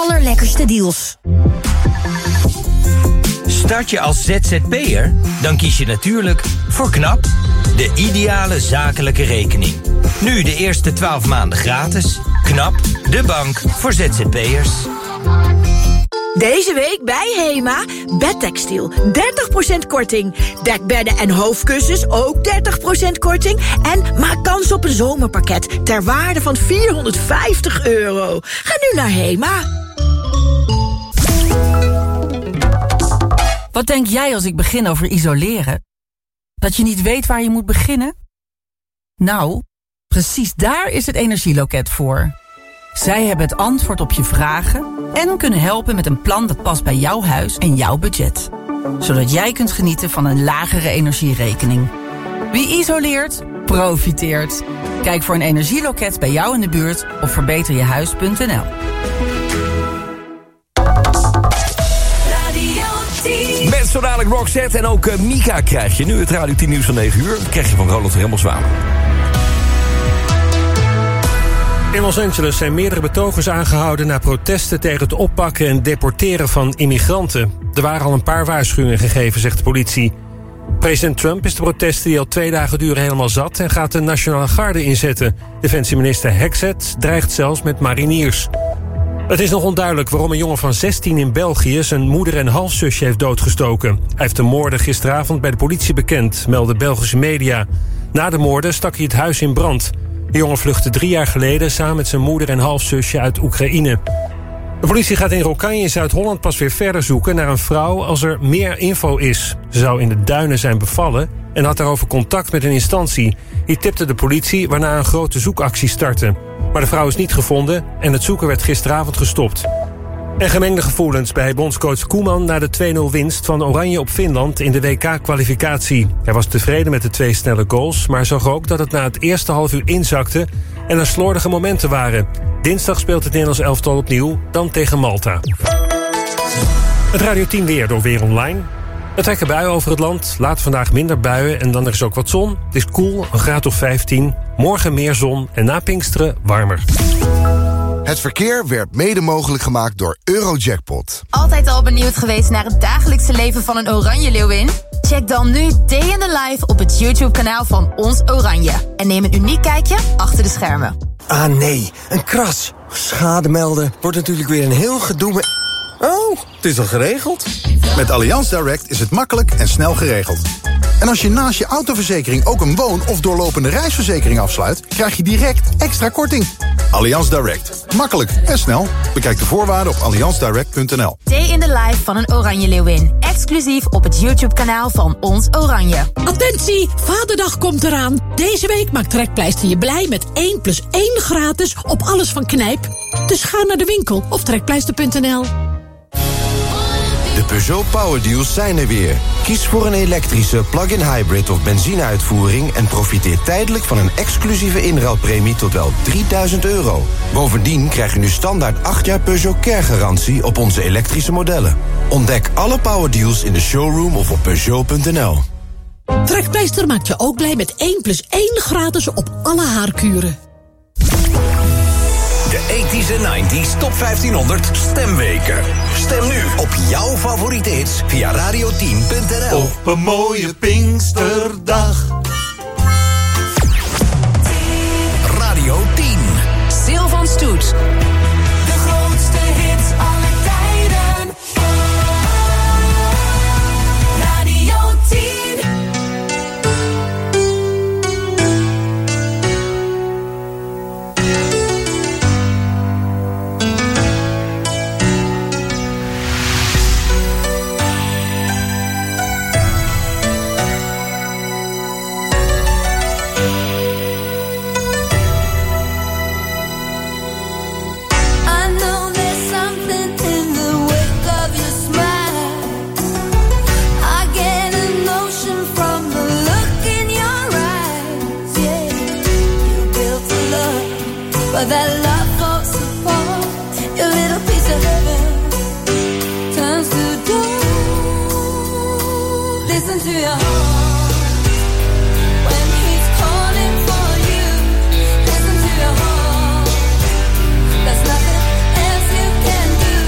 allerlekkerste deals. Start je als ZZP'er? Dan kies je natuurlijk voor KNAP, de ideale zakelijke rekening. Nu de eerste 12 maanden gratis. KNAP, de bank voor ZZP'ers. Deze week bij HEMA, bedtextiel, 30% korting. Dekbedden en hoofdkussens ook 30% korting. En maak kans op een zomerpakket ter waarde van €450. Ga nu naar HEMA. Wat denk jij als ik begin over isoleren? Dat je niet weet waar je moet beginnen? Nou, precies daar is het Energieloket voor. Zij hebben het antwoord op je vragen en kunnen helpen met een plan dat past bij jouw huis en jouw budget. Zodat jij kunt genieten van een lagere energierekening. Wie isoleert, profiteert. Kijk voor een energieloket bij jou in de buurt op verbeterjehuis.nl. Met zo dadelijk Roxette en ook Mika krijg je nu het Radio 10 nieuws van 9 uur. Dat krijg je van Roland Remmelswaan. In Los Angeles zijn meerdere betogers aangehouden na protesten tegen het oppakken en deporteren van immigranten. Er waren al een paar waarschuwingen gegeven, zegt de politie. President Trump is de protesten die al 2 dagen duren helemaal zat en gaat de Nationale Garde inzetten. Defensieminister Hexet dreigt zelfs met mariniers. Het is nog onduidelijk waarom een jongen van 16 in België zijn moeder en halfzusje heeft doodgestoken. Hij heeft de moorden gisteravond bij de politie bekend, melden Belgische media. Na de moorden stak hij het huis in brand. De jongen vluchtte 3 jaar geleden samen met zijn moeder en halfzusje uit Oekraïne. De politie gaat in Rokkanje in Zuid-Holland pas weer verder zoeken naar een vrouw als er meer info is. Ze zou in de duinen zijn bevallen en had daarover contact met een instantie. Die tipte de politie, waarna een grote zoekactie startte. Maar de vrouw is niet gevonden en het zoeken werd gisteravond gestopt. En gemengde gevoelens bij bondscoach Koeman na de 2-0 winst van Oranje op Finland in de WK-kwalificatie. Hij was tevreden met de 2 snelle goals, maar zag ook dat het na het eerste half uur inzakte en er slordige momenten waren. Dinsdag speelt het Nederlands elftal opnieuw, dan tegen Malta. Het Radio 10 weer door Weer Online. Er trekken buien over het land, later vandaag minder buien en dan er is ook wat zon. Het is koel, een graad of 15. Morgen meer zon en na Pinksteren warmer. Het verkeer werd mede mogelijk gemaakt door Eurojackpot. Altijd al benieuwd geweest naar het dagelijkse leven van een oranje leeuwin? Check dan nu Day in the Life op het YouTube-kanaal van Ons Oranje. En neem een uniek kijkje achter de schermen. Ah nee, een kras. Schade melden wordt natuurlijk weer een heel gedoe met... Oh, het is al geregeld? Met Allianz Direct is het makkelijk en snel geregeld. En als je naast je autoverzekering ook een woon- of doorlopende reisverzekering afsluit, krijg je direct extra korting. Allianz Direct. Makkelijk en snel. Bekijk de voorwaarden op allianzdirect.nl. Day in the Life van een oranje leeuwin. Exclusief op het YouTube-kanaal van Ons Oranje. Attentie, Vaderdag komt eraan. Deze week maakt Trekpleister je blij met 1+1 gratis op alles van Knijp. Dus ga naar de winkel of trekpleister.nl. De Peugeot Power Deals zijn er weer. Kies voor een elektrische, plug-in hybrid of benzine-uitvoering en profiteer tijdelijk van een exclusieve inruilpremie tot wel €3000. Bovendien krijg je nu standaard 8 jaar Peugeot Care-garantie op onze elektrische modellen. Ontdek alle Power Deals in de showroom of op Peugeot.nl. Trekpleister maakt je ook blij met 1+1 gratis op alle haarkuren. De 80s en 90s Top 1500 stemweken. Stem nu op jouw favoriete hits via radio10.nl. Op een mooie Pinksterdag. Radio 10. Sil van Stoet. De grootste hits aller tijden. Radio 10. But that love falls apart. Your little piece of heaven turns to dust. Listen to your heart when he's calling for you. Listen to your heart. There's nothing else you can do.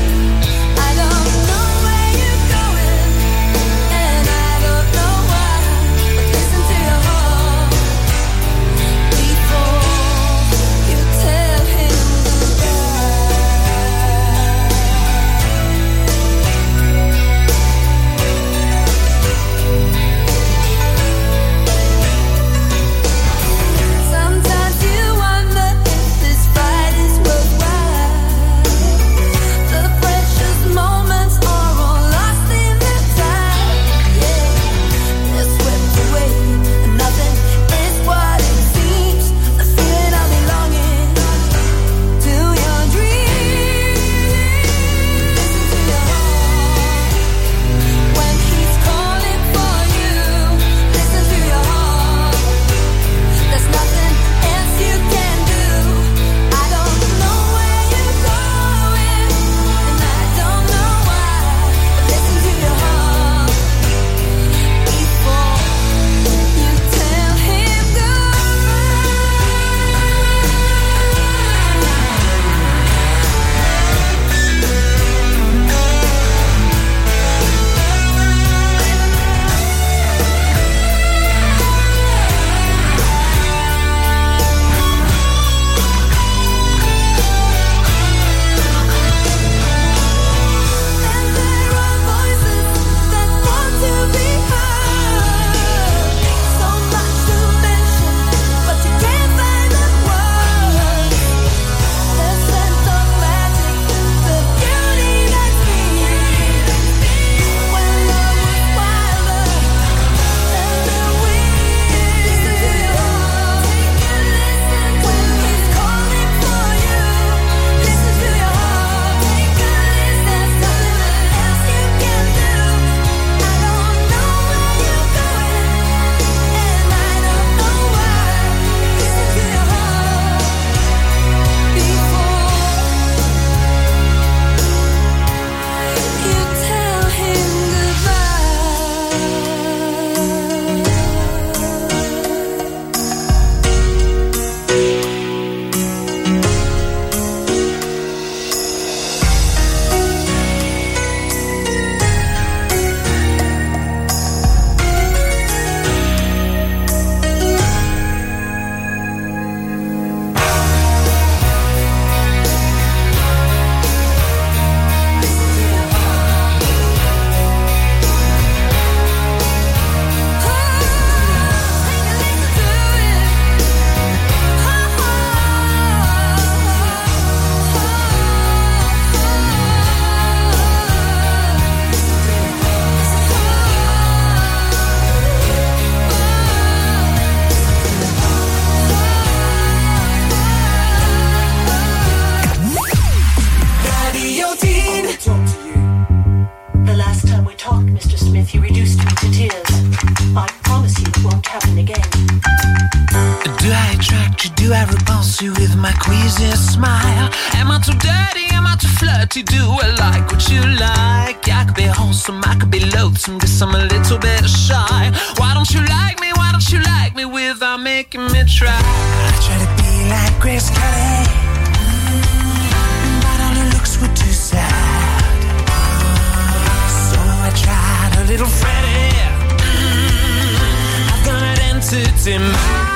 my queasy smile? Am I too dirty? Am I too flirty? Do I like what you like? I could be wholesome, I could be loathsome, guess I'm a little bit shy. Why don't you like me? Why don't you like me without making me try? I try to be like Grace Kelly, but all her looks were too sad. So I tried a little Freddie. I've got an entity mind.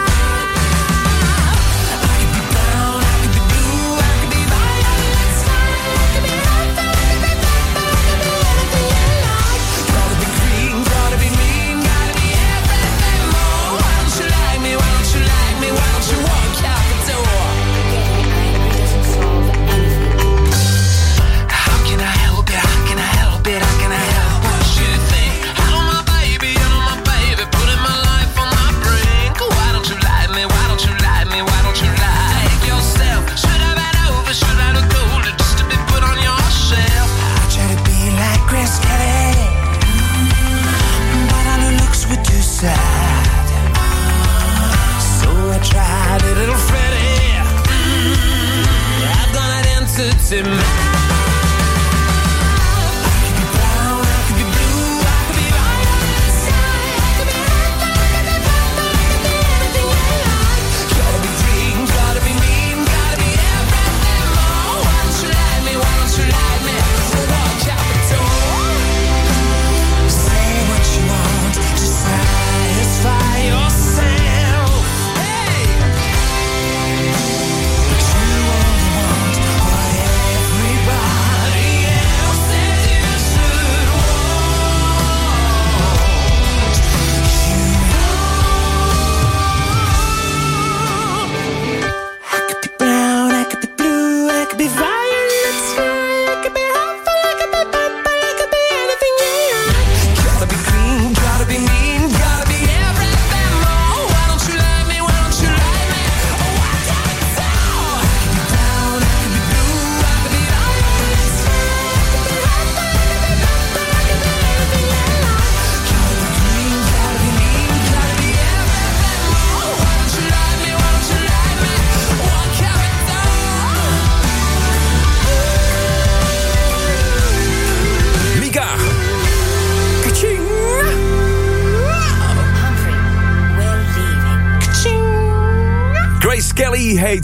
Heet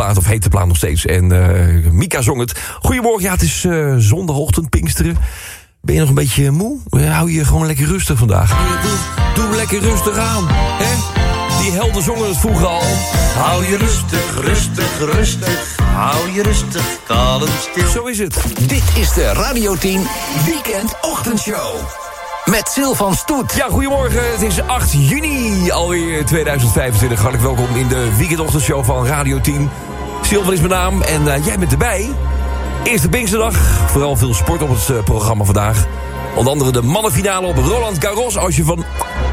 de plaat nog steeds. En Mika zong het. Goedemorgen, ja, het is zondagochtend, Pinksteren. Ben je nog een beetje moe? Hou je gewoon lekker rustig vandaag. Doe lekker rustig aan, hè? Die helden zongen het vroeger al. Hou je rustig, rustig, rustig. Hou je rustig, kalm stil. Zo is het. Dit is de Radio 10 Weekend Ochtendshow. Met Silvan Stoet. Ja, goedemorgen. Het is 8 juni alweer 2025. Hartelijk welkom in de Weekendochtendshow van Radio 10. Silvan is mijn naam en jij bent erbij. Eerste Pinksterdag. Vooral veel sport op het programma vandaag. Onder andere de mannenfinale op Roland Garros. Als je van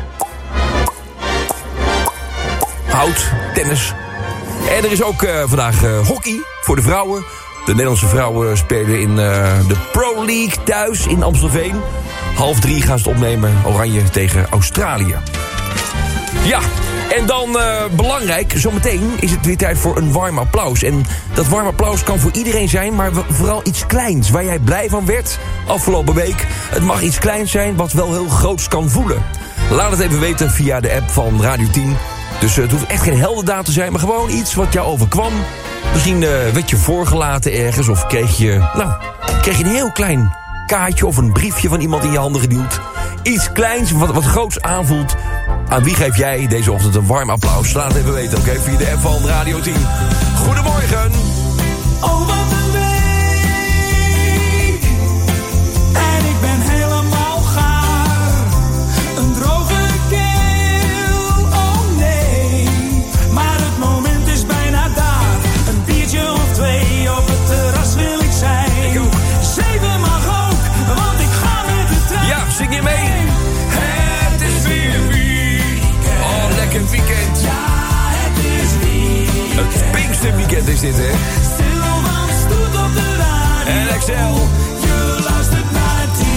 houdt, tennis. En er is ook vandaag hockey voor de vrouwen. De Nederlandse vrouwen spelen in de Pro League thuis in Amstelveen. 2:30 gaan ze het opnemen, Oranje tegen Australië. Ja, en dan belangrijk, zometeen is het weer tijd voor een warm applaus. En dat warm applaus kan voor iedereen zijn, maar vooral iets kleins. Waar jij blij van werd afgelopen week. Het mag iets kleins zijn, wat wel heel groots kan voelen. Laat het even weten via de app van Radio 10. Dus het hoeft echt geen heldendaad te zijn, maar gewoon iets wat jou overkwam. Misschien werd je voorgelaten ergens of kreeg je een heel klein kaartje of een briefje van iemand in je handen geduwd. Iets kleins wat groots aanvoelt. Aan wie geef jij deze ochtend een warm applaus? Laat het even weten, oké? Via de app van Radio 10. Goedemorgen. Oh, wat een week. En ik ben helemaal gaar. Een droge keel, oh nee. Maar het moment is bijna daar. Een biertje of twee op het terras wil ik zijn. Ik ook. 7 mag ook, want ik ga met de trein. Ja, zing je mee? Het is weer weekend. Oh, lekker weekend. Ja, het is weekend. Het Pinksterweekend is dit, hè? Silvan Stoet op de radio. En Excel. Je luistert naar 10.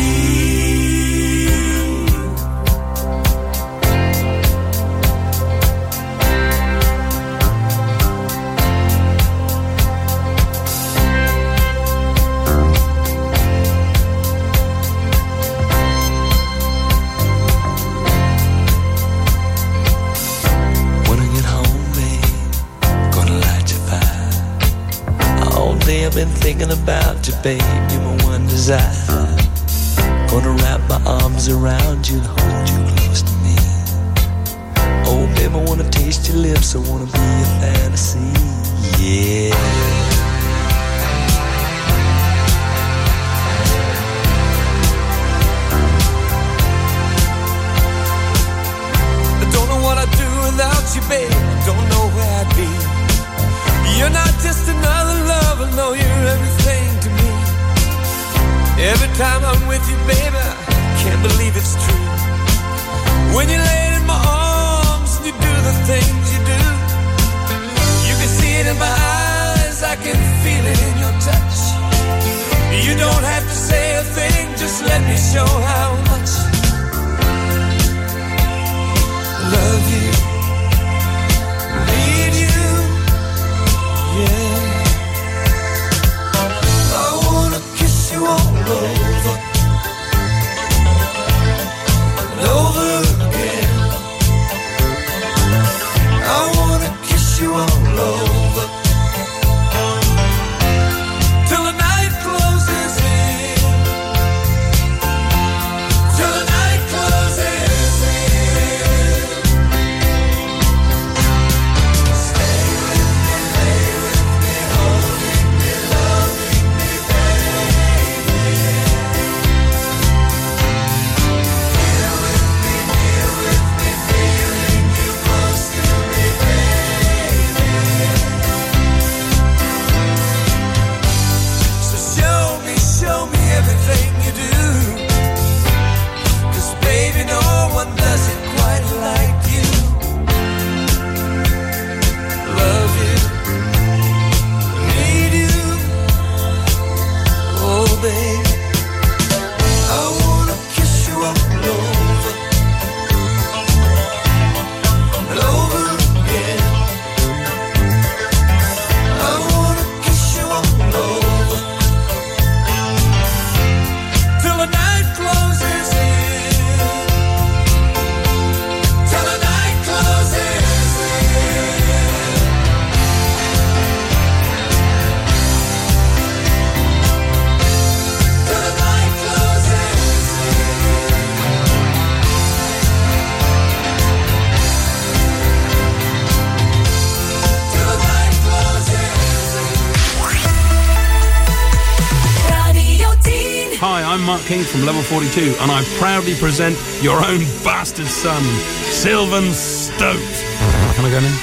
babe, you're my one desire. Gonna wrap my arms around you and hold you close to me. Oh, babe, I wanna taste your lips, I wanna be your fantasy, yeah. Without you, babe, I don't know where I'd be. You're not just another lover, no, you're everything to me. Every time I'm with you, baby, I can't believe it's true. When you lay in my arms and you do the things you do, you can see it in my eyes, I can feel it in your touch. You don't have to say a thing, just let me show how much I love you. All over and over again. I wanna kiss you all over till the night closes in. Till the night closes in. Stay with me, lay with me, holding me, loving me, baby. Everything you do, 'cause baby, no one does it quite like you. Love you, need you, oh baby, I wanna kiss you all over and over again. I wanna kiss you all over till the night closes in. Till the night closes in. Till the night closes in. Till the night closes in. Radio 10. Hi, I'm Mark King from Level 42, and I proudly present your own bastard son, Sylvan Stokes. Can I go in?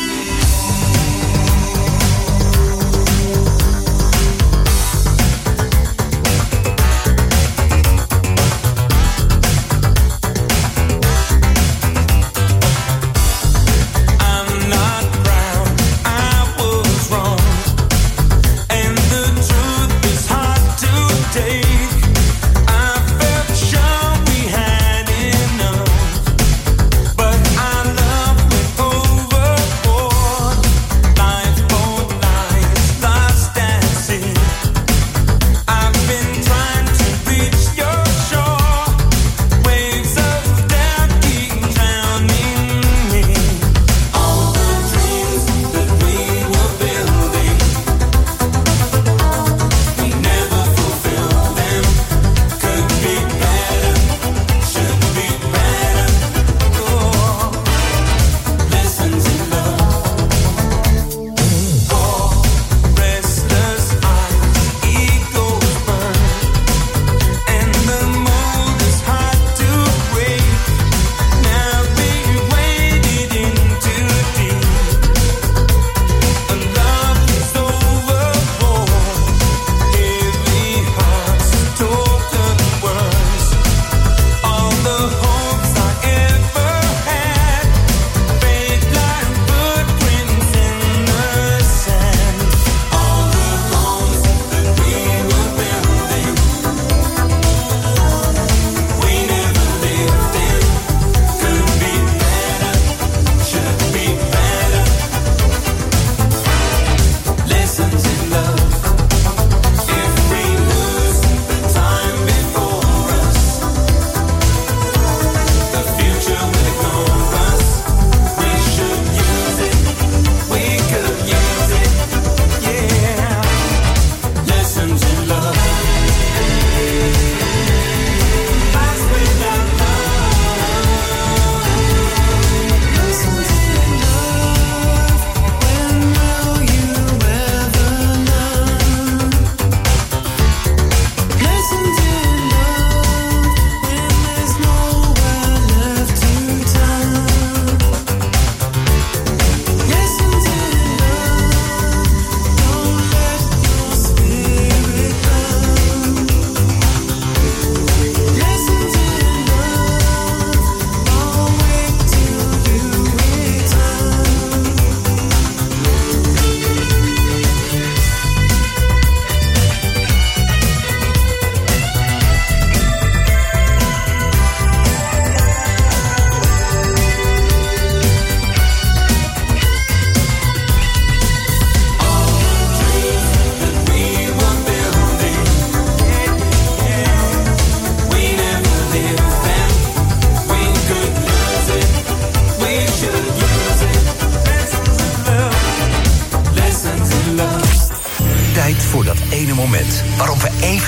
I'm not proud, I was wrong, and the truth is hard to take. I felt sure we had enough, but our love went overboard. Life both lies lost at sea. I've been trying to reach your shore. Waves of doubt keep drowning me. All the dreams that we were building, we never fulfilled them.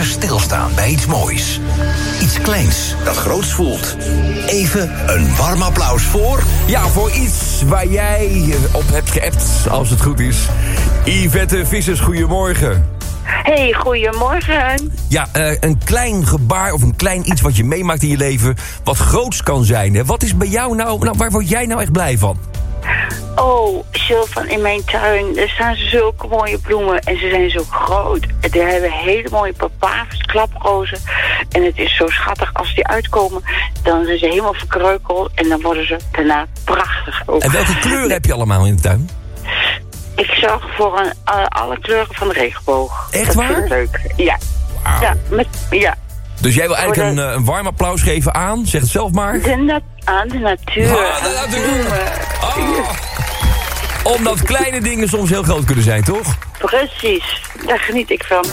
even stilstaan bij iets moois. Iets kleins dat groots voelt. Even een warm applaus voor... Ja, voor iets waar jij op hebt geappt, als het goed is. Yvette Vissers, goedemorgen. Hey, goedemorgen. Ja, een klein gebaar of een klein iets wat je meemaakt in je leven... wat groots kan zijn. Hè? Wat is bij jou nou, waar word jij nou echt blij van? Oh, Sylvan, in mijn tuin, er staan zulke mooie bloemen en ze zijn zo groot. Er hebben hele mooie papavers, klaprozen. En het is zo schattig, als die uitkomen, dan zijn ze helemaal verkreukeld en dan worden ze daarna prachtig ook. En welke kleuren heb je allemaal in de tuin? Ik zorg voor alle kleuren van de regenboog. Echt waar? Dat vind ik leuk, ja. Wow. Ja. Dus jij wil eigenlijk een warm applaus geven aan, zeg het zelf maar. Aan de natuur. De natuur. Omdat kleine dingen soms heel groot kunnen zijn, toch? Precies, daar geniet ik van.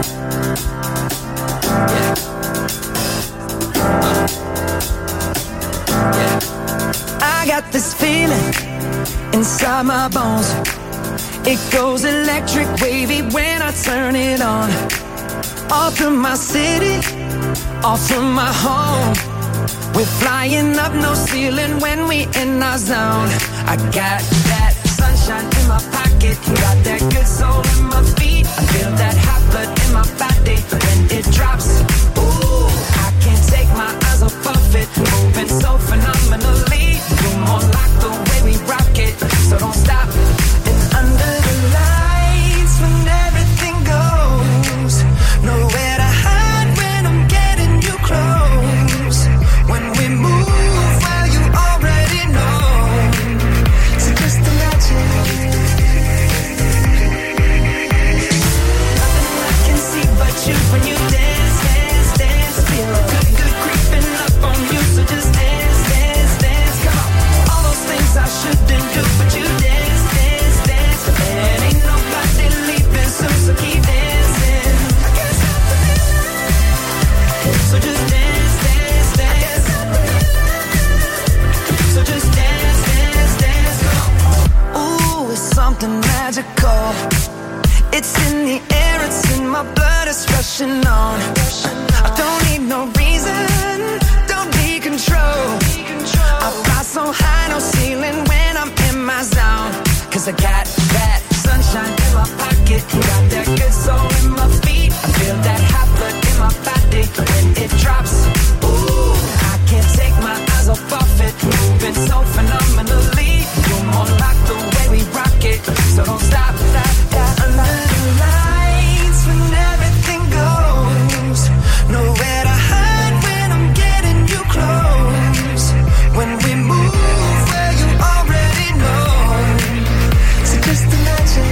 I got this feeling inside my bones. It goes electric wavy when I turn it on. Off from my city, off from my home. We're flying up, no ceiling when we in our zone. I got that sunshine in my pocket, got that good soul in my feet. I feel that hot blood in my body when it drops. Ooh, I can't take my eyes off of it, moving so phenomenally. You're more like the way we rock it, so don't stop. And under the lights when everything goes, nowhere to hide when I'm getting you close. When we move, well, you already know. So just imagine. Nothing I can see but you when you dance, dance, dance. Feel good, good creeping up on you. So just dance, dance, dance. Come on. All those things I shouldn't do, but you dance, dance, dance. And ain't nobody leaving soon, so keep dancing. I can't stop the feeling. So just dance, dance, dance. So just dance, dance, dance. Ooh, it's something magical. It's in the air, it's in my blood, it's rushing on. I don't need no reason, don't need control. I fly so high, no ceiling when I'm in my zone. Cause I got that sunshine in my pocket, got that good soul in my feet. I feel that hot blood in my body when it drops. Ooh, I can't take my eyes off of it, moving so phenomenally. You're more like the way we rock it, so don't stop, stop, stop. Under the lights when everything goes, nowhere to hide when I'm getting you close. When we move, well, you already know. So just imagine.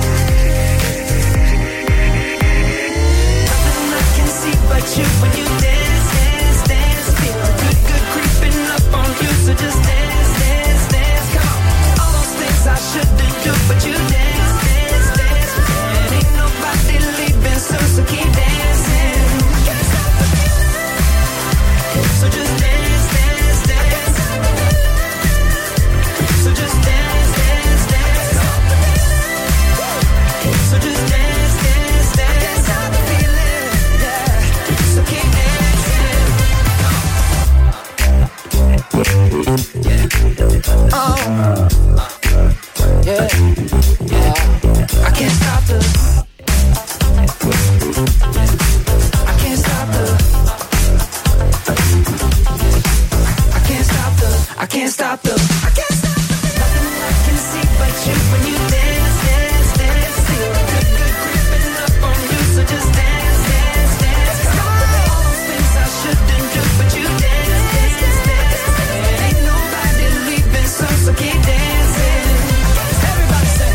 Nothing I can see but you when you dance, dance, dance. Feel good, good creeping up on you. So just dance, dance, dance. Come on. All those things I shouldn't do, but you dance, dance, dance. And ain't nobody leaving soon, so keep dancing. I can't stop the feeling. So just dance, dance, dance. So just dance, dance, dance. So just dance, dance, dance. I can't stop the feeling, yeah. So keep dancing. Oh, yeah, yeah. I can't stop the. I can't stop the. I can't stop the. I can't stop the. I can't stop the. Nothing I can see but you when you dance, dance, dance. Feel good, good creeping up on you. So just dance, dance, dance. Come on. All those things I shouldn't do, but you dance, dance, dance. And ain't nobody leaving soon, so keep dancing. Everybody say.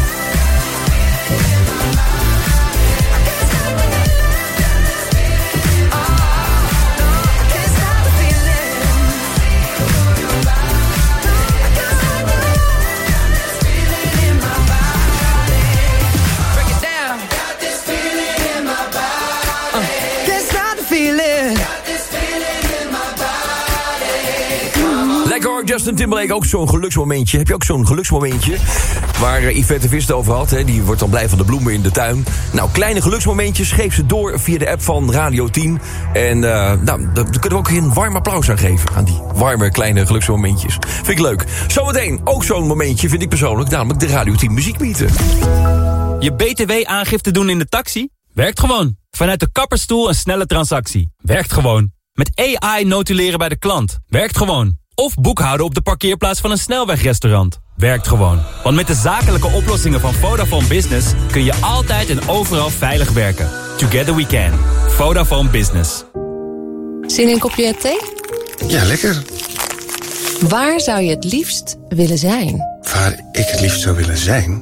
Lekker hoor, Justin Timberlake, ook zo'n geluksmomentje. Heb je ook zo'n geluksmomentje? Waar Yvette Vist over had, hè? Die wordt dan blij van de bloemen in de tuin. Nou, kleine geluksmomentjes geef ze door via de app van Radio 10. En daar kunnen we ook een warm applaus aan geven. Aan die warme kleine geluksmomentjes. Vind ik leuk. Zometeen ook zo'n momentje vind ik persoonlijk, namelijk de Radio 10 muziekmeeten. Je BTW-aangifte doen in de taxi? Werkt gewoon. Vanuit de kapperstoel een snelle transactie. Werkt gewoon. Met AI notuleren bij de klant. Werkt gewoon. Of boekhouden op de parkeerplaats van een snelwegrestaurant. Werkt gewoon. Want met de zakelijke oplossingen van Vodafone Business kun je altijd en overal veilig werken. Together we can. Vodafone Business. Zin in een kopje thee? Ja, lekker. Waar zou je het liefst willen zijn? Waar ik het liefst zou willen zijn?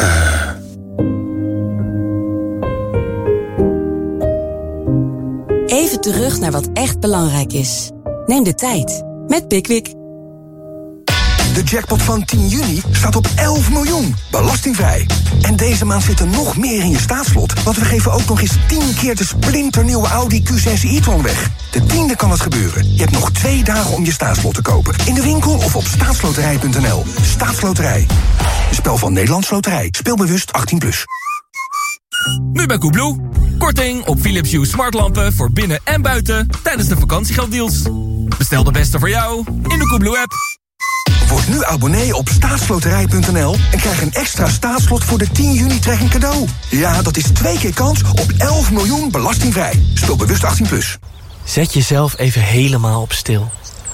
Even terug naar wat echt belangrijk is. Neem de tijd met Pickwick. De jackpot van 10 juni staat op 11 miljoen, belastingvrij. En deze maand zit er nog meer in je staatslot. Want we geven ook nog eens 10 keer de splinternieuwe Audi Q6 e-tron weg. De 10e kan het gebeuren. Je hebt nog 2 dagen om je staatslot te kopen. In de winkel of op staatsloterij.nl. Staatsloterij. Een spel van Nederlands Loterij. Speel bewust 18+. Nu bij Coolblue. Korting op Philips Hue smartlampen voor binnen en buiten tijdens de vakantiegelddeals. Bestel de beste voor jou in de Coolblue app. Word nu abonnee op staatsloterij.nl en krijg een extra staatslot voor de 10 juni trekking cadeau. Ja, dat is 2 keer kans op 11 miljoen belastingvrij. Speel bewust 18+. Zet jezelf even helemaal op stil.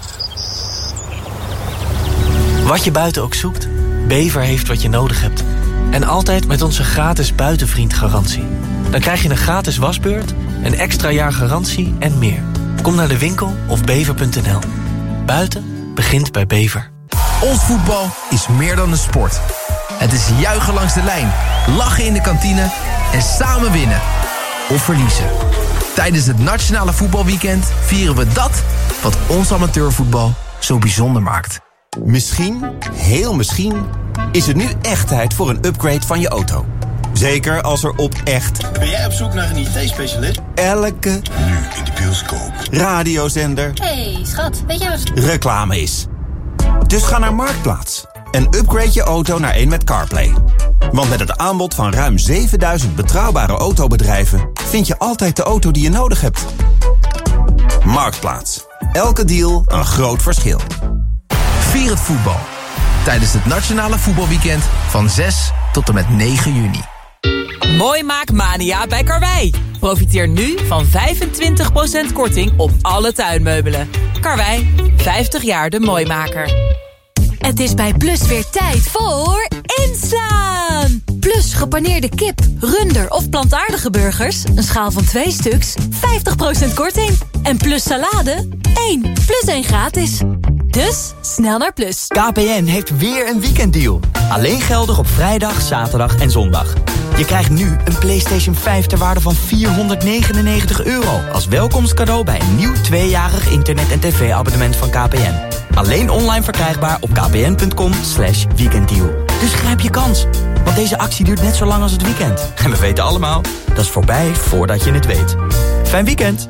Wat je buiten ook zoekt, Bever heeft wat je nodig hebt. En altijd met onze gratis buitenvriendgarantie. Dan krijg je een gratis wasbeurt, een extra jaar garantie en meer. Kom naar de winkel of bever.nl. Buiten begint bij Bever. Ons voetbal is meer dan een sport. Het is juichen langs de lijn, lachen in de kantine en samen winnen. Of verliezen. Tijdens het Nationale Voetbalweekend vieren we dat wat ons amateurvoetbal zo bijzonder maakt. Misschien, heel misschien, is het nu echt tijd voor een upgrade van je auto. Zeker als er op echt... Ben jij op zoek naar een IT-specialist? Elke... Nu in de bioscoop. Radiozender... Hey, schat, weet jij wat... reclame is. Dus ga naar Marktplaats en upgrade je auto naar een met CarPlay. Want met het aanbod van ruim 7000 betrouwbare autobedrijven... vind je altijd de auto die je nodig hebt. Marktplaats. Elke deal een groot verschil. Vier het voetbal. Tijdens het Nationale Voetbalweekend van 6 tot en met 9 juni. Mooi maak mania bij Karwei. Profiteer nu van 25% korting op alle tuinmeubelen. Karwei, 50 jaar de mooimaker. Het is bij Plus weer tijd voor inslaan. Plus gepaneerde kip, runder of plantaardige burgers, een schaal van 2 stuks, 50% korting. En Plus salade, 1 plus 1 gratis. Dus snel naar Plus. KPN heeft weer een weekenddeal. Alleen geldig op vrijdag, zaterdag en zondag. Je krijgt nu een PlayStation 5 ter waarde van €499 als welkomstcadeau bij een nieuw 2-jarig internet- en tv-abonnement van KPN. Alleen online verkrijgbaar op kpn.com/weekenddeal. Dus grijp je kans, want deze actie duurt net zo lang als het weekend. En we weten allemaal, dat is voorbij voordat je het weet. Fijn weekend!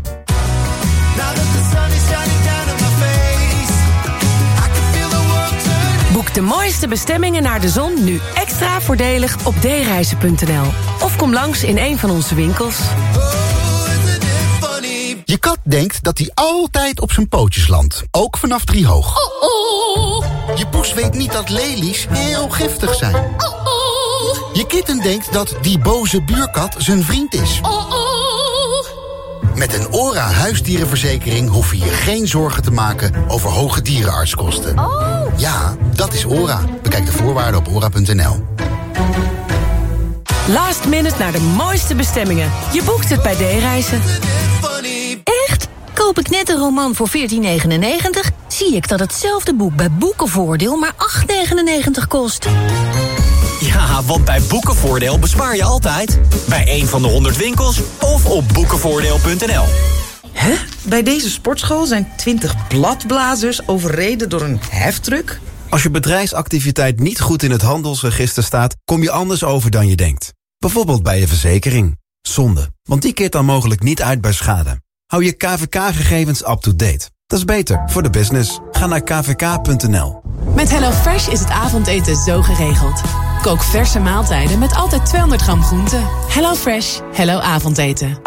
Boek de mooiste bestemmingen naar de zon nu extra voordelig op dereizen.nl. Of kom langs in een van onze winkels. Je kat denkt dat hij altijd op zijn pootjes landt, ook vanaf 3 hoog. Je poes weet niet dat lelies heel giftig zijn. Je kitten denkt dat die boze buurkat zijn vriend is. Met een ORA huisdierenverzekering hoef je je geen zorgen te maken over hoge dierenartskosten. Ja, dat is ORA. Bekijk de voorwaarden op ora.nl. Last minute naar de mooiste bestemmingen. Je boekt het bij D-reizen. Echt? Koop ik net een roman voor €14,99... zie ik dat hetzelfde boek bij Boekenvoordeel maar €8,99 kost. Ja, want bij Boekenvoordeel bespaar je altijd. Bij een van de 100 winkels of op boekenvoordeel.nl. Hè? Bij deze sportschool zijn 20 bladblazers overreden door een heftruck? Als je bedrijfsactiviteit niet goed in het handelsregister staat, kom je anders over dan je denkt. Bijvoorbeeld bij je verzekering. Zonde, want die keert dan mogelijk niet uit bij schade. Hou je KVK-gegevens up-to-date. Dat is beter voor de business. Ga naar kvk.nl. Met HelloFresh is het avondeten zo geregeld. Kook verse maaltijden met altijd 200 gram groente. HelloFresh. Hello avondeten.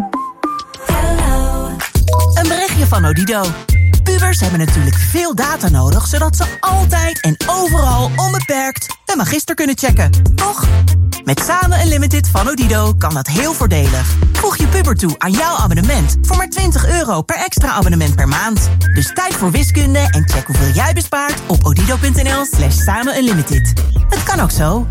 Een berichtje van Odido. Pubers hebben natuurlijk veel data nodig, zodat ze altijd en overal onbeperkt hun magister kunnen checken. Toch? Met Samen Unlimited van Odido kan dat heel voordelig. Voeg je puber toe aan jouw abonnement voor maar €20 per extra abonnement per maand. Dus tijd voor wiskunde en check hoeveel jij bespaart op odido.nl/samenunlimited. Het kan ook zo.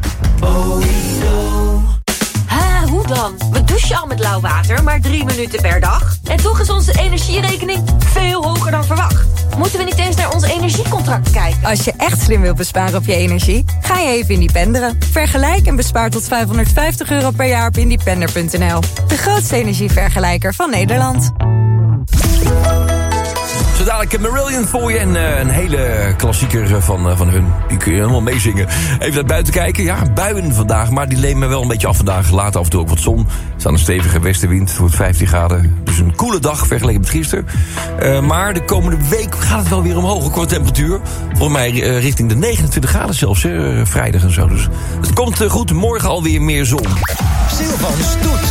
Hoe dan? We douchen al met lauw water, maar 3 minuten per dag. En toch is onze energierekening veel hoger dan verwacht. Moeten we niet eens naar ons energiecontract kijken? Als je echt slim wilt besparen op je energie, ga je even independeren. Vergelijk en bespaar tot €550 per jaar op independer.nl. De grootste energievergelijker van Nederland. Zo dadelijk Marillion voor je en een hele klassieker van hun. Die kun je helemaal meezingen. Even naar buiten kijken. Ja, buien vandaag, maar die lenen me wel een beetje af vandaag. Later af en toe ook wat zon. Er staat een stevige westenwind, het wordt 15 graden. Dus een koele dag vergeleken met gisteren. Maar de komende week gaat het wel weer omhoog qua temperatuur. Volgens mij richting de 29 graden zelfs, vrijdag en zo. Dus het komt goed, morgen alweer meer zon. Silvans doet.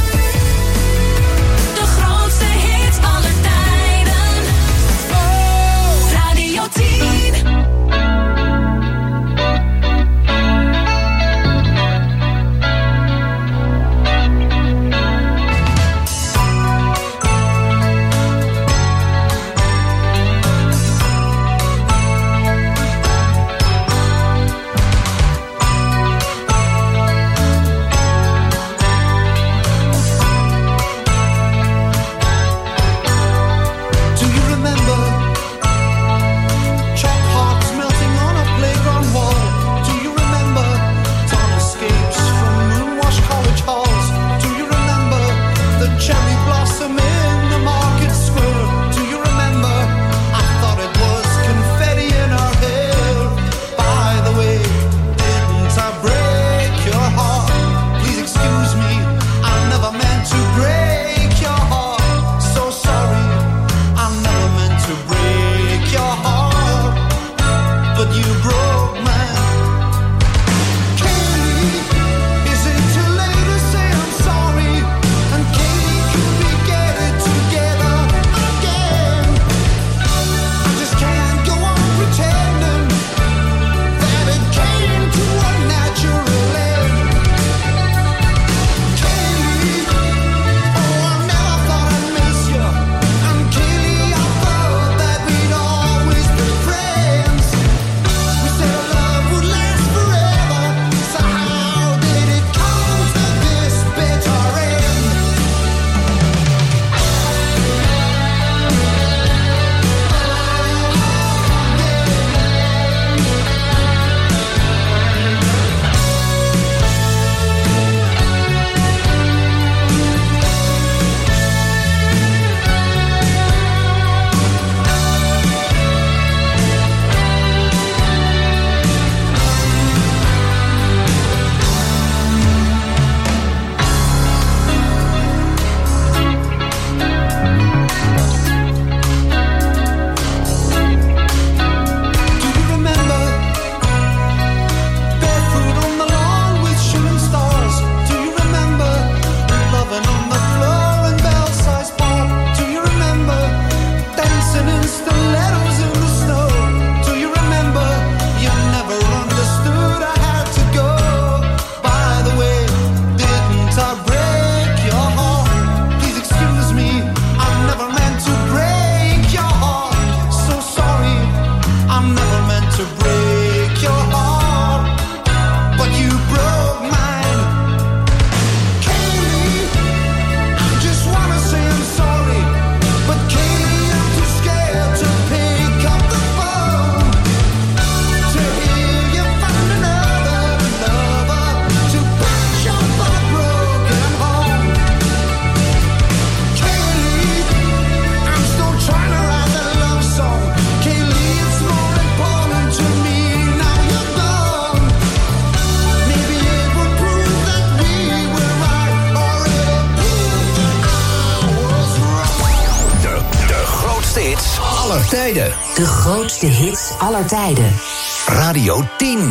aller tijden. De grootste hits aller tijden. Radio 10.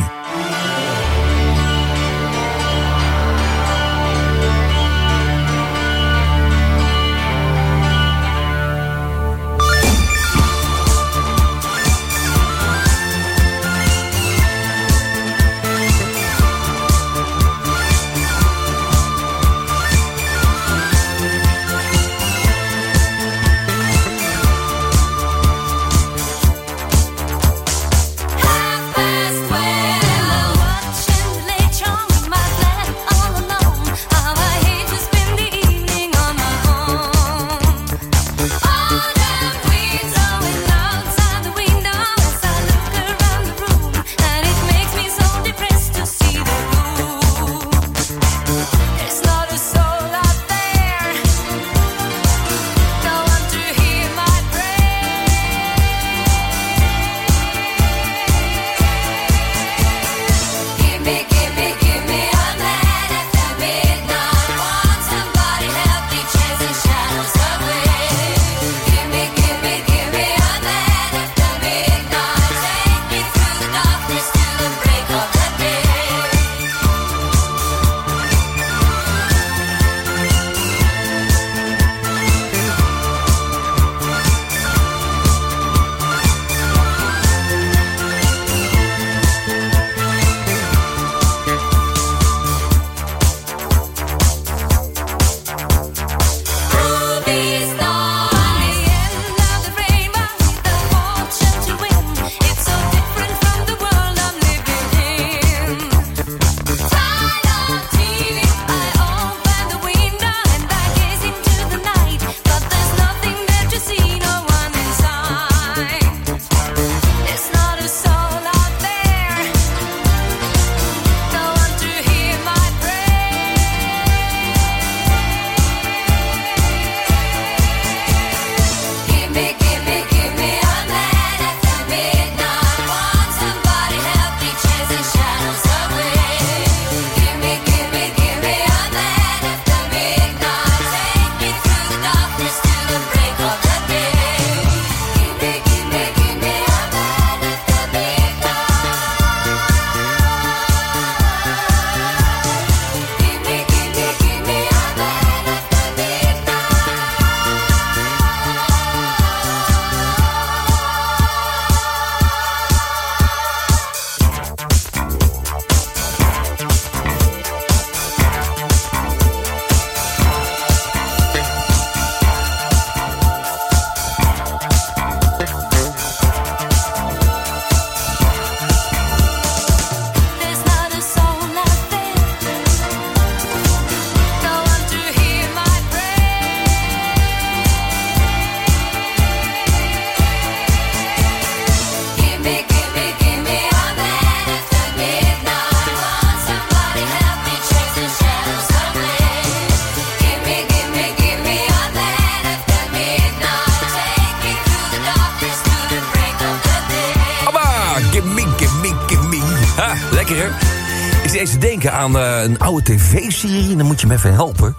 eens te denken aan een oude tv-serie. En dan moet je me even helpen.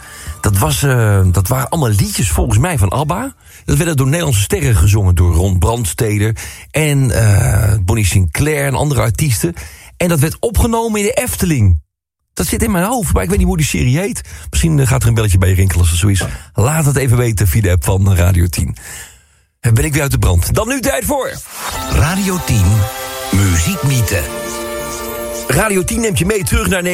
Dat waren allemaal liedjes volgens mij van ABBA. Dat werden door Nederlandse sterren gezongen. Door Ron Brandsteder en Bonnie Sinclair en andere artiesten. En dat werd opgenomen in de Efteling. Dat zit in mijn hoofd, maar ik weet niet hoe die serie heet. Misschien gaat er een belletje bij je rinkelen als het zo is. Laat het even weten via de app van Radio 10. En ben ik weer uit de brand. Dan nu tijd voor Radio 10 Muziekmythe. Radio 10 neemt je mee terug naar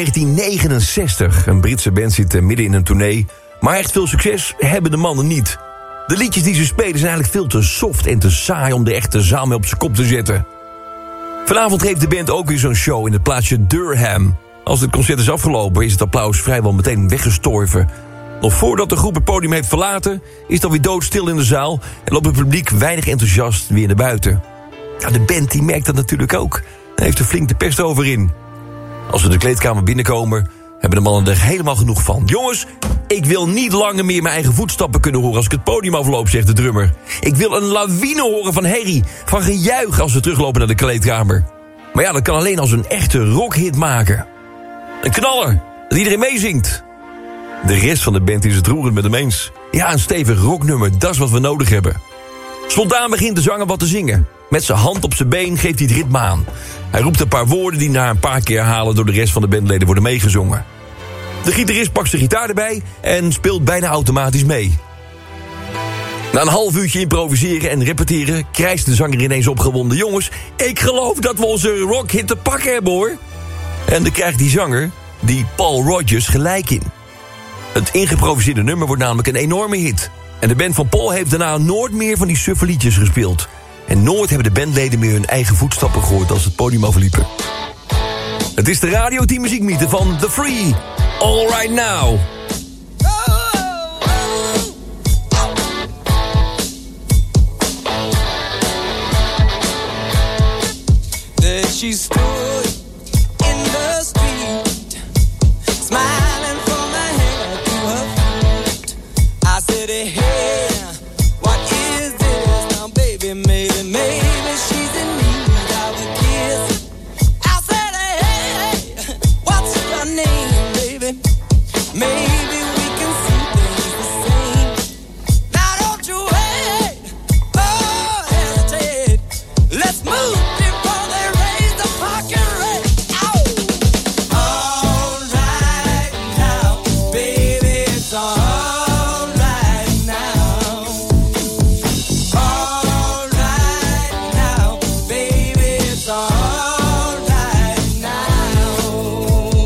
1969. Een Britse band zit midden in een tournee. Maar echt veel succes hebben de mannen niet. De liedjes die ze spelen zijn eigenlijk veel te soft en te saai om de echte zaal mee op zijn kop te zetten. Vanavond geeft de band ook weer zo'n show in het plaatsje Durham. Als het concert is afgelopen is het applaus vrijwel meteen weggestorven. Nog voordat de groep het podium heeft verlaten is het alweer doodstil in de zaal en loopt het publiek weinig enthousiast weer naar buiten. Ja, de band die merkt dat natuurlijk ook en heeft er flink de pest over in. Als we de kleedkamer binnenkomen hebben de mannen er helemaal genoeg van. Jongens, ik wil niet langer meer mijn eigen voetstappen kunnen horen als ik het podium afloop, zegt de drummer. Ik wil een lawine horen van herrie, van gejuich als we teruglopen naar de kleedkamer. Maar ja, dat kan alleen als we een echte rockhit maken. Een knaller, dat iedereen meezingt. De rest van de band is het roerend met hem eens. Ja, een stevig rocknummer, dat is wat we nodig hebben. Spontaan begint de zanger wat te zingen. Met zijn hand op zijn been geeft hij het ritme aan. Hij roept een paar woorden die na een paar keer herhalen door de rest van de bandleden worden meegezongen. De gitarist pakt zijn gitaar erbij en speelt bijna automatisch mee. Na een half uurtje improviseren en repeteren krijst de zanger ineens opgewonden: jongens, ik geloof dat we onze rockhit te pakken hebben, hoor. En dan krijgt die zanger, die Paul Rodgers, gelijk in. Het ingeproviseerde nummer wordt namelijk een enorme hit. En de band van Paul heeft daarna nooit meer van die suffe liedjes gespeeld. En nooit hebben de bandleden meer hun eigen voetstappen gehoord als het podium overliepen. Het is de Radio 10 muziekmythe van The Free. All Right Now. There she stood in the street, smiling from her head to her feet. I said, hey, what is this now, baby? Maybe she's in need of a kiss. I said, hey, what's your name, baby? Maybe we can see things the same. Now don't you wait, oh, hesitate. Let's move before they raise the parking rate. Ow! All right now, baby, it's all right now. All right now, baby, it's all right now.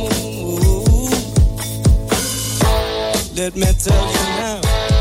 Let me tell you now.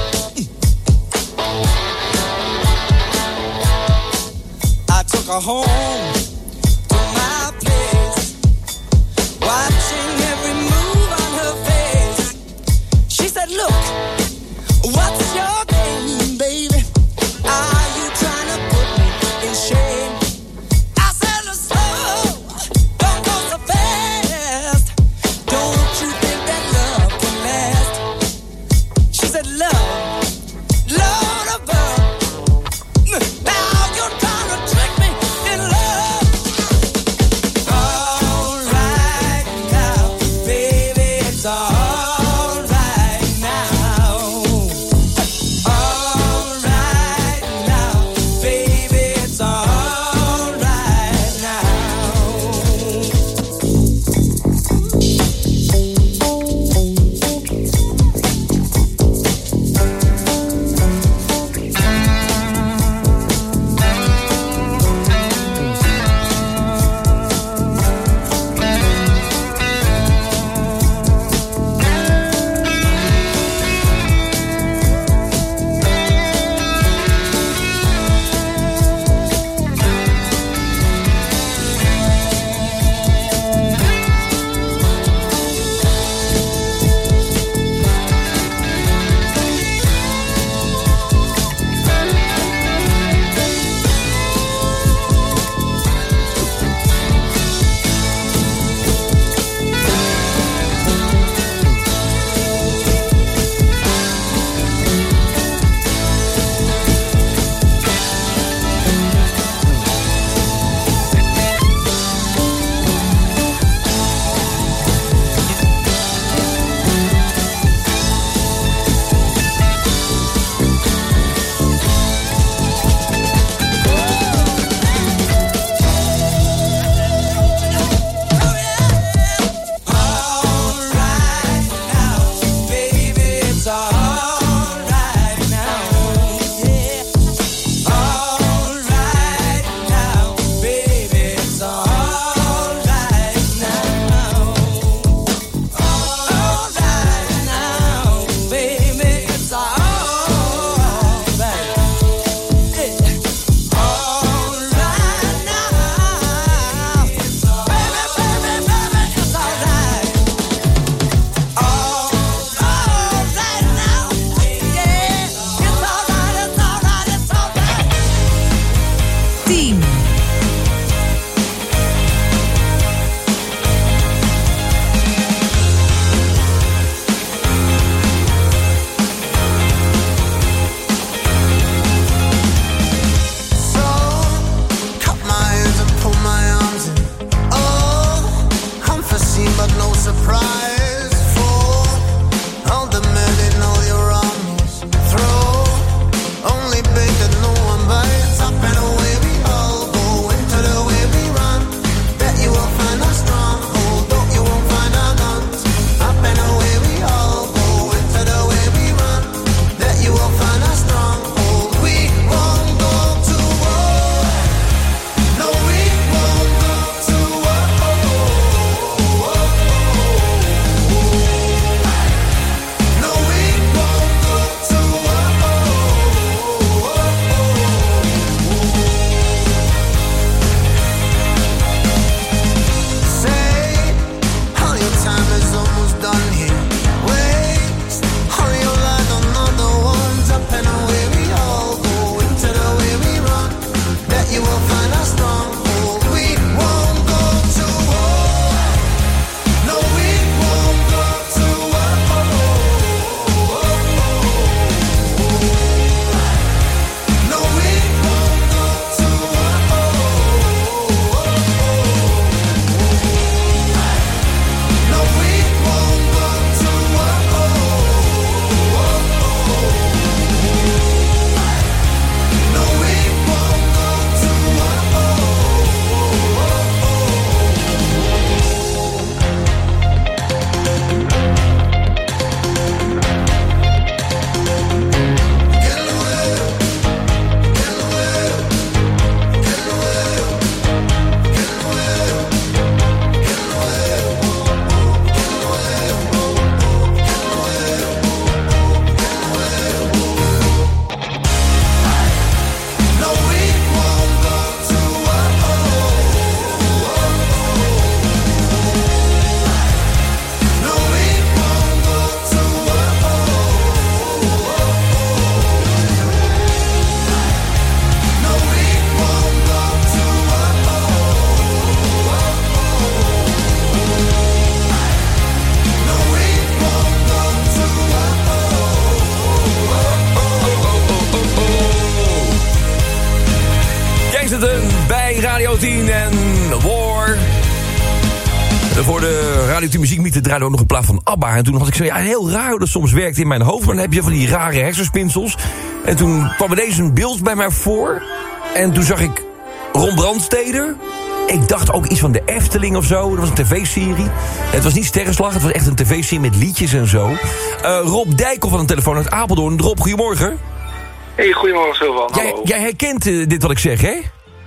I took her home to my place, watching every move on her face. She said, look, what's your game, baby? Are you trying to put me in shame? I said, slow, don't go so fast. Don't you think that love can last? She said, love, Lord above. Now you're trying to trick me in love. Kensington bij Radio 10 en War. Voor de Radio 10 muziekmythe draaide ook nog een plaat van ABBA. En toen had ik zo, ja, heel raar hoe dat soms werkt in mijn hoofd. Maar dan heb je van die rare hersenspinsels. En toen kwam ineens een beeld bij mij voor. En toen zag ik Ron Brandsteder. Ik dacht ook iets van de Efteling of zo. Dat was een tv-serie. Het was niet Sterrenslag, het was echt een tv-serie met liedjes en zo. Rob Dijkhoff van een telefoon uit Apeldoorn. Rob, goedemorgen. Hey, goedemorgen Sylvan. Jij herkent dit wat ik zeg, hè?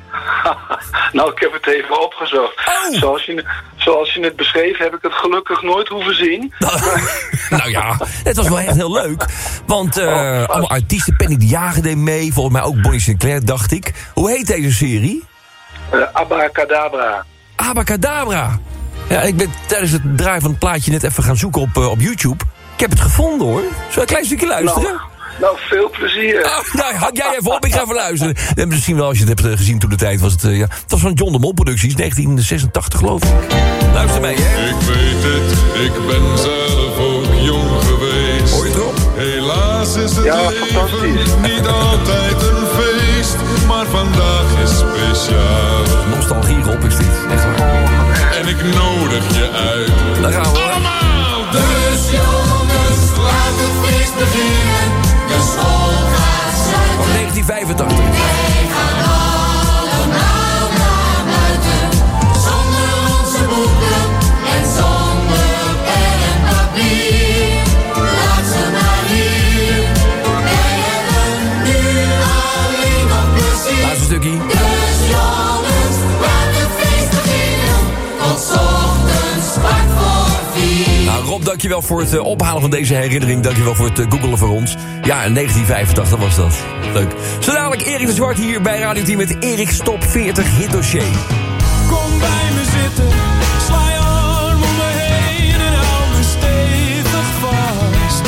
Nou, ik heb het even opgezocht. Oh. Zoals je het beschreef, heb ik het gelukkig nooit hoeven zien. Nou ja, het was wel echt heel leuk. Want allemaal artiesten, Penny de Jager deed mee. Volgens mij ook Bonnie Sinclair, dacht ik. Hoe heet deze serie? Abacadabra. Abacadabra. Ja, ik ben tijdens het draaien van het plaatje net even gaan zoeken op YouTube. Ik heb het gevonden, hoor. Zullen we een klein stukje luisteren? Nou, veel plezier. Nou, hak jij even op, ik ga even luisteren. En misschien wel, als je het hebt gezien toen de tijd, was het... het was van John de Mol Producties, 1986 geloof ik. Luister mee, hè. Ik weet het, ik ben zelf ook jong geweest. Hoor je het erop? Helaas is het leven niet altijd een feest. Maar vandaag is speciaal. Nostalgie, Rob, is dit. Echt waar. En ik nodig je uit. Daar gaan we. Allemaal! Dus jongens, laat het feest beginnen. De school gaat sluiten. Van 1985. Wij gaan allemaal naar buiten. Zonder onze boeken en zonder pen en papier. Laat ze maar hier. Wij hebben nu alleen nog plezier. Laatste stukje. Dus jongens, laat het feest beginnen. Tot 's ochtends 3:45. Nou, Rob, dankjewel voor het ophalen van deze herinnering. Dankjewel voor het googelen voor ons. Ja, in 1985 was dat. Leuk. Zo dadelijk Erik de Zwart hier bij Radio 10 met Erik's Top 40 hitdossier. Kom bij me zitten, sla je arm om me heen en hou me stevig vast.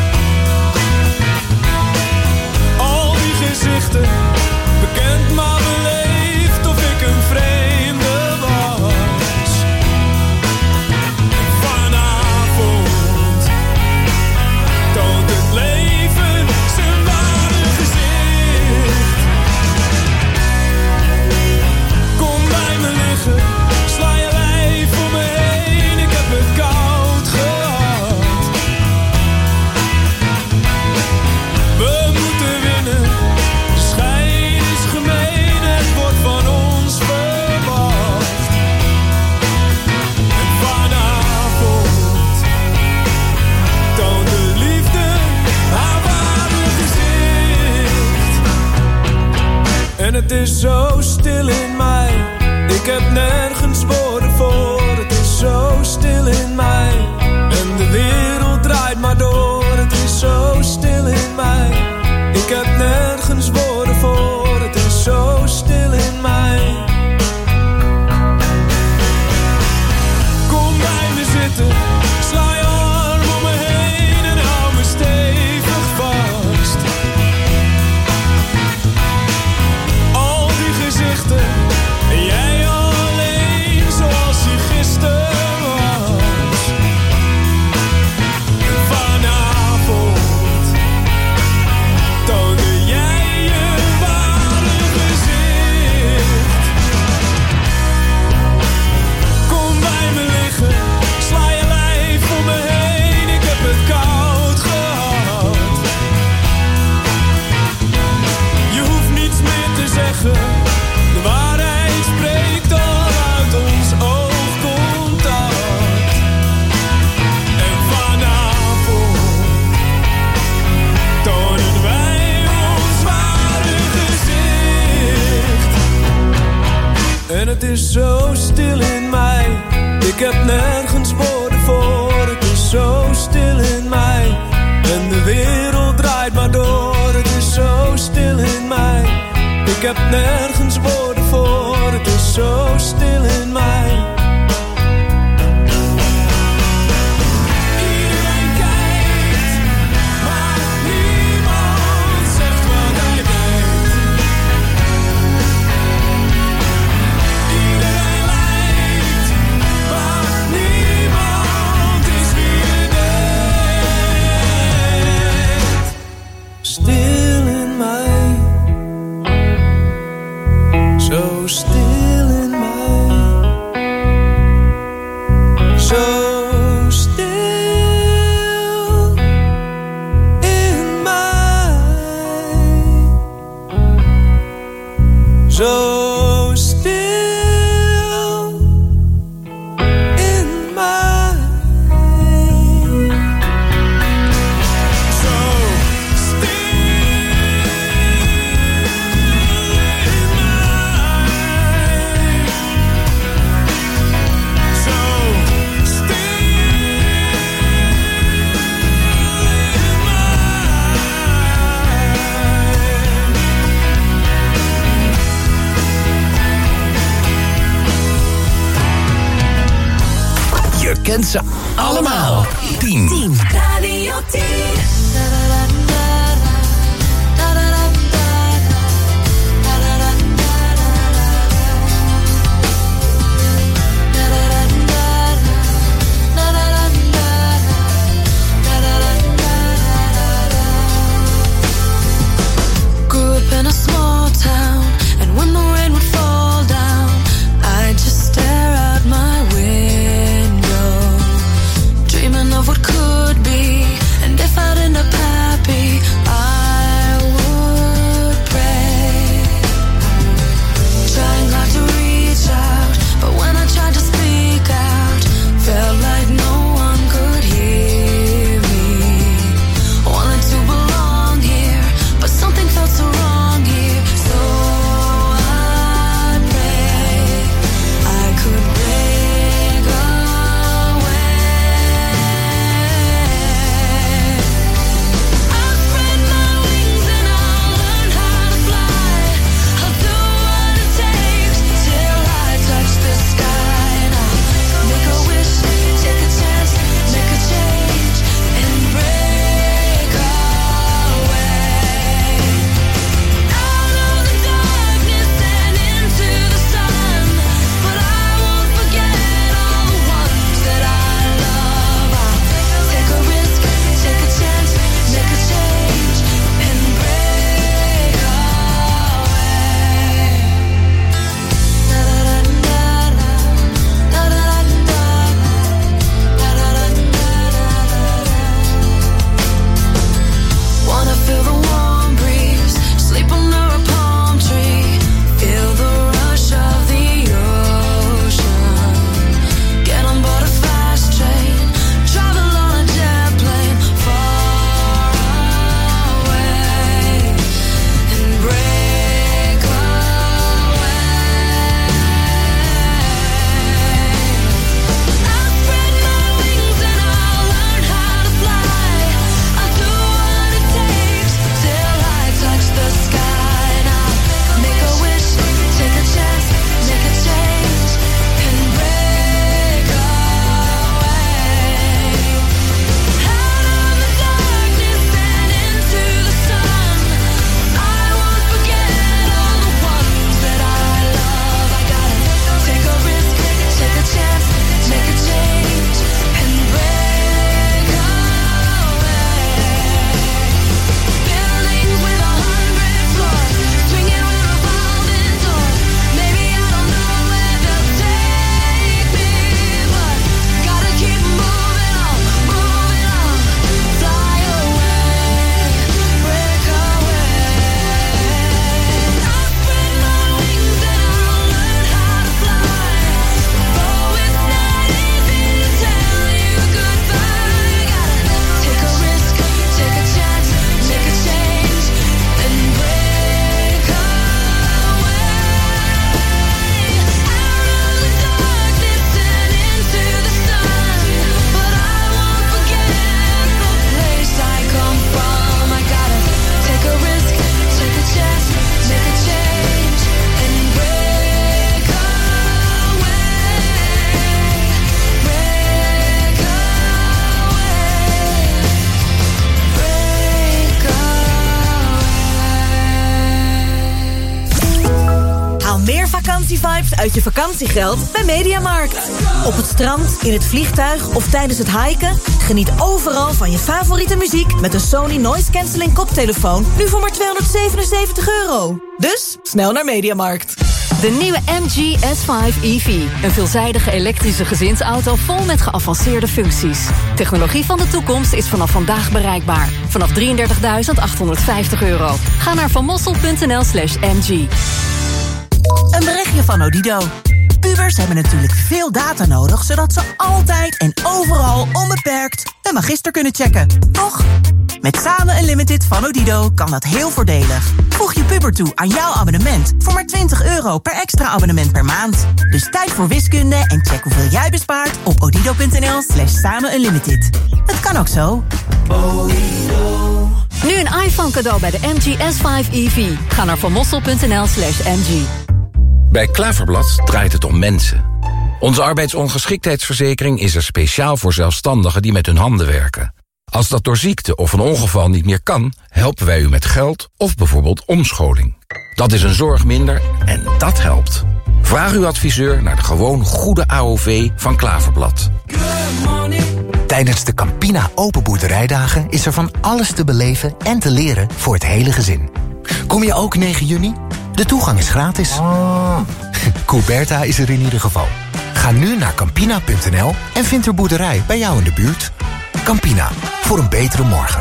Al die gezichten, bekend maar beleefd of ik een vreemde was. Vanavond toont het leven zijn ware gezicht. Kom bij me liggen, sla je lijf om me heen, ik heb het koud gehad. We moeten winnen, de schijn is gemeen, het wordt van ons verwacht. En vanavond toont de liefde haar ware gezicht. En het is zo stil in mij, ik heb nergens woorden voor. Het is zo stil in mij, en de wereld draait maar door. Het is zo stil in mij, ik heb nergens woorden voor. Het is zo stil in mij. Kom bij me zitten, sla je arm om me heen en hou me stevig vast. Al die gezichten, en jij alleen zoals je gisteren was. Vanavond toonde jij je ware gezicht. Kom bij me liggen, sla je lijf om me heen, ik heb het koud gehad. Je hoeft niets meer te zeggen, de waarheid spreekt al uit ons oogcontact. En vanavond tonen wij ons ware gezicht. En het is zo stil in mij, ik heb nergens woorden voor. Het is zo stil in mij, en de wereld draait maar door. Het is zo stil in mij, ik heb nergens woorden voor. Het is zo stil in mij. Iedereen kijkt, maar niemand zegt wat hij denkt. Iedereen lijkt, maar niemand is wie je denkt. Stil in mij. still in mine, so still in mine, so kent ze allemaal. 10. Radio 10. Grew up in a small town, and when the rain would fall down, I'd just stare out my window, dreaming of what could be. And if I'd end up happy, I would pray, trying hard to reach out, but when I tried to speak out, felt like no one could hear me. Wanted to belong here, but something felt so wrong here. So I pray I could break away. I'll spread my wings and I'll learn how to fly. I'll do what it takes till I touch the sky. And I'll make a wish, take a chance, make a change, and break away. Out of the darkness and into the sun, but I won't forget all the ones that I love. I'll take a risk, take a chance, make a change, and break away. Wanna feel the warm breeze, sleep under a palm tree, feel the rush of the ocean, get on board a fast train, travel on a jet plane far away, and break away. I'll spread my wings and I'll learn how to fly. I'll do what it takes till I touch the sky. And I'll make a wish, take a chance, make a change, and break away. Out of the darkness and into the sun, I won't forget all the ones that I love. I gotta take a risk, take a chance, make a change, and break away. Buildings with 100 floors, swinging with revolving doors. Maybe I don't know where they'll take me, but gotta keep moving on, fly away, break away. I'll spread my wings and I'll learn how to fly. Though it's not easy to tell you goodbye, gotta take a risk, take a chance, make a change, and break away. Out of the darkness and into the sun, but I won't forget the place I come from. I gotta take a risk, take a chance, make a change, and break away, break away. Haal meer vakantievibes uit je vakantiegeld bij Mediamarkt. Op het strand, in het vliegtuig of tijdens het hiken, geniet overal van je favoriete muziek met een Sony Noise Cancelling koptelefoon, nu voor maar €277. Dus snel naar Mediamarkt. De nieuwe MG S5 EV. Een veelzijdige elektrische gezinsauto vol met geavanceerde functies. Technologie van de toekomst is vanaf vandaag bereikbaar. Vanaf €33.850. Ga naar vanmossel.nl/MG. Een berichtje van Odido. Pubers hebben natuurlijk veel data nodig, zodat ze altijd en overal onbeperkt een magister kunnen checken. Toch? Met Samen Unlimited van Odido kan dat heel voordelig. Voeg je puber toe aan jouw abonnement voor maar €20 per extra abonnement per maand. Dus tijd voor wiskunde en check hoeveel jij bespaart op odido.nl/Samen Unlimited. Het kan ook zo. Nu een iPhone cadeau bij de MG S5 EV. Ga naar vanmossel.nl/MG. Bij Klaverblad draait het om mensen. Onze arbeidsongeschiktheidsverzekering is er speciaal voor zelfstandigen die met hun handen werken. Als dat door ziekte of een ongeval niet meer kan, helpen wij u met geld of bijvoorbeeld omscholing. Dat is een zorg minder en dat helpt. Vraag uw adviseur naar de gewoon goede AOV van Klaverblad. Tijdens de Campina Open Boerderijdagen is er van alles te beleven en te leren voor het hele gezin. Kom je ook 9 juni? De toegang is gratis. Couberta is er in ieder geval. Ga nu naar Campina.nl en vind er boerderij bij jou in de buurt. Campina, voor een betere morgen.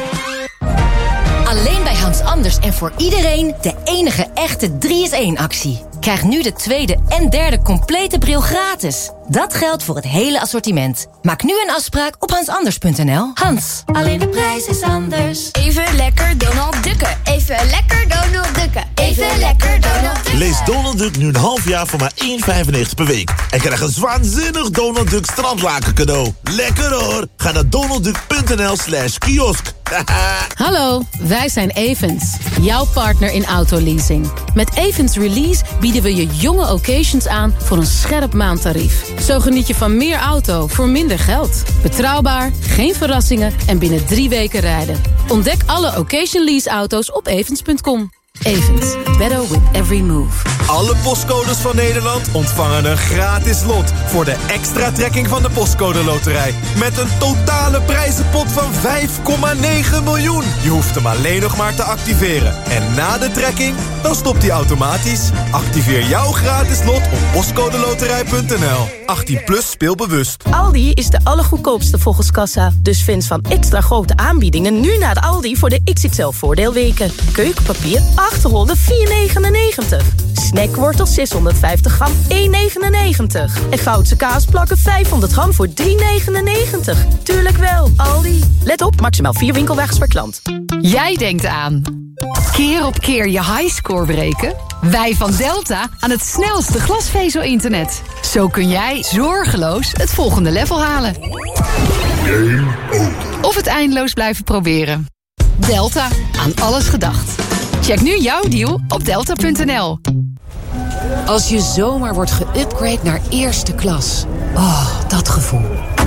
Alleen bij Hans Anders en voor iedereen de enige echte 3-in-1-actie. Krijg nu de tweede en derde complete bril gratis. Dat geldt voor het hele assortiment. Maak nu een afspraak op hansanders.nl. Hans, alleen de prijs is anders. Even lekker Donald Ducken. Even lekker Donald Ducken. Even lekker Donald Ducken. Lees Donald Duck nu een half jaar voor maar €1,95 per week. En krijg een waanzinnig Donald Duck strandlaken cadeau. Lekker hoor. Ga naar donaldduck.nl/kiosk. Hallo, wij zijn Evans, jouw partner in autoleasing. Met Evans Release bieden we je jonge occasions aan voor een scherp maandtarief. Zo geniet je van meer auto voor minder geld. Betrouwbaar, geen verrassingen en binnen 3 weken rijden. Ontdek alle occasion lease auto's op evans.com. Evans, better with every move. Alle postcodes van Nederland ontvangen een gratis lot voor de extra trekking van de Postcode Loterij. Met een totale prijzenpot van 5,9 miljoen. Je hoeft hem alleen nog maar te activeren. En na de trekking, dan stopt hij automatisch. Activeer jouw gratis lot op postcodeloterij.nl. 18 plus speelbewust. Aldi is de allergoedkoopste volgens kassa. Dus fans van extra grote aanbiedingen nu naar de Aldi voor de XXL voordeelweken. Keukenpapier 8 rollen 4,99. Snackwortels 650 gram 1,99. En Goudse kaasplakken 500 gram voor 3,99. Tuurlijk wel, Aldi. Let op, maximaal 4 winkelwagens per klant. Jij denkt aan keer op keer je highscore breken? Wij van Delta aan het snelste glasvezel-internet. Zo kun jij zorgeloos het volgende level halen. Game over. Of het eindeloos blijven proberen. Delta, aan alles gedacht. Check nu jouw deal op delta.nl. Als je zomaar wordt geüpgrade naar eerste klas. Oh, dat gevoel.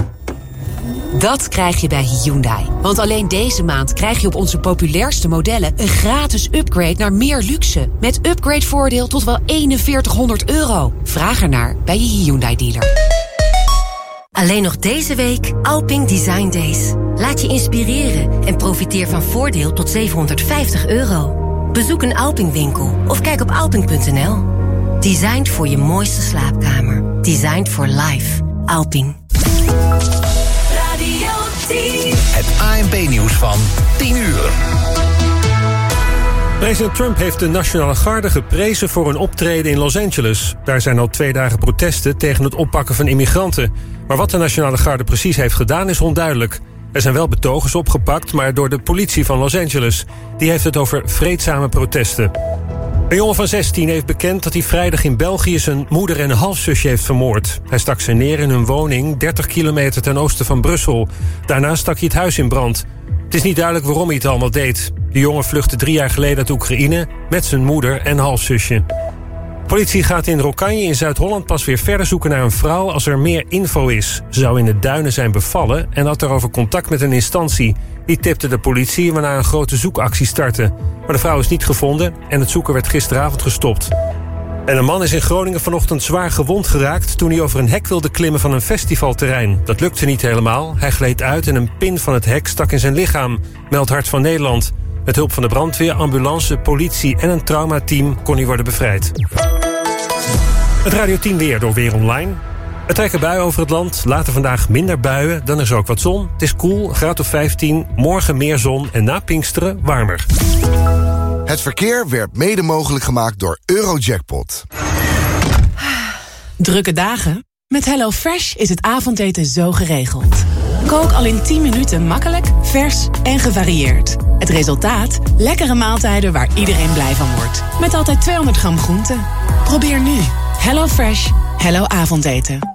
Dat krijg je bij Hyundai. Want alleen deze maand krijg je op onze populairste modellen een gratis upgrade naar meer luxe. Met upgradevoordeel tot wel €4100. Vraag ernaar bij je Hyundai dealer. Alleen nog deze week Alping Design Days. Laat je inspireren en profiteer van voordeel tot €750. Bezoek een Alping-winkel of kijk op alping.nl. Designed voor je mooiste slaapkamer. Designed for life. Alping. Radio 10. Het ANP-nieuws van 10 uur. President Trump heeft de Nationale Garde geprezen voor een optreden in Los Angeles. Daar zijn al 2 dagen protesten tegen het oppakken van immigranten. Maar wat de Nationale Garde precies heeft gedaan is onduidelijk. Er zijn wel betogers opgepakt, maar door de politie van Los Angeles. Die heeft het over vreedzame protesten. Een jongen van 16 heeft bekend dat hij vrijdag in België zijn moeder en een halfzusje heeft vermoord. Hij stak ze neer in hun woning 30 kilometer ten oosten van Brussel. Daarna stak hij het huis in brand. Het is niet duidelijk waarom hij het allemaal deed. De jongen vluchtte 3 jaar geleden uit Oekraïne met zijn moeder en halfzusje. Politie gaat in Rokkanje in Zuid-Holland pas weer verder zoeken naar een vrouw als er meer info is. Ze zou in de duinen zijn bevallen en had daarover contact met een instantie. Die tipte de politie waarna een grote zoekactie startte. Maar de vrouw is niet gevonden en het zoeken werd gisteravond gestopt. En een man is in Groningen vanochtend zwaar gewond geraakt toen hij over een hek wilde klimmen van een festivalterrein. Dat lukte niet helemaal. Hij gleed uit en een pin van het hek stak in zijn lichaam, meldt Hart van Nederland. Met hulp van de brandweer, ambulance, politie en een traumateam kon hij worden bevrijd. Het Radio 10 weer door Weer Online. Er trekken buien over het land. Later vandaag minder buien. Dan is er ook wat zon. Het is koel, graad of 15. Morgen meer zon en na Pinksteren warmer. Het verkeer werd mede mogelijk gemaakt door Eurojackpot. Drukke dagen? Met HelloFresh is het avondeten zo geregeld. Kook al in 10 minuten makkelijk, vers en gevarieerd. Het resultaat? Lekkere maaltijden waar iedereen blij van wordt. Met altijd 200 gram groente. Probeer nu. HelloFresh. Hello avondeten.